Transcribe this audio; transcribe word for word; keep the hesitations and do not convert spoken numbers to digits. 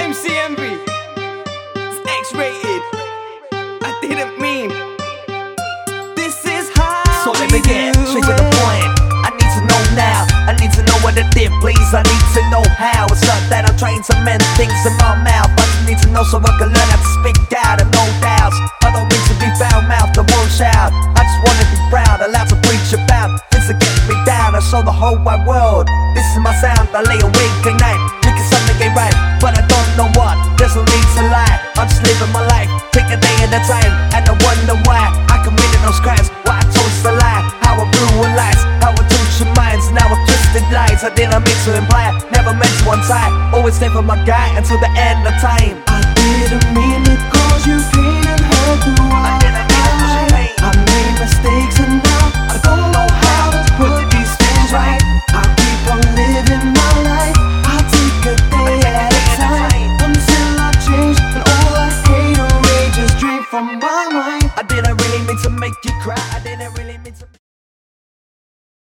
M C Envy. It's X-rated. I didn't mean. This is how. So let me get straight to the point. I need to know now. I need to know what it did, please. I need to know how. It's not that I'm trying to mend things in my mouth. I just need to know so I can learn how to speak out and no doubts. I don't need to be foul mouth, I won't shout. I just wanna be proud, allowed to preach about things that get me down. I show the whole wide world. This is my sound. I lay awake at night, thinking something ain't right, but I don't know what. There's no need to lie. I'm just living my life, take a day at a time, and I wonder why I committed those crimes. Why I chose to lie, how I ruin lives, how I torture minds, now I twisted lies. I didn't mean to imply, never meant to untie. Always there for my guy until the end of time. I didn't mean to cause you pain and hurt you. I didn't mean to cause you pain. I made mistakes and now I don't know how to put these things right. I keep on living my life. I take a day at a time until I change, and all I hate or rage is drink from my mind. I didn't really mean to make you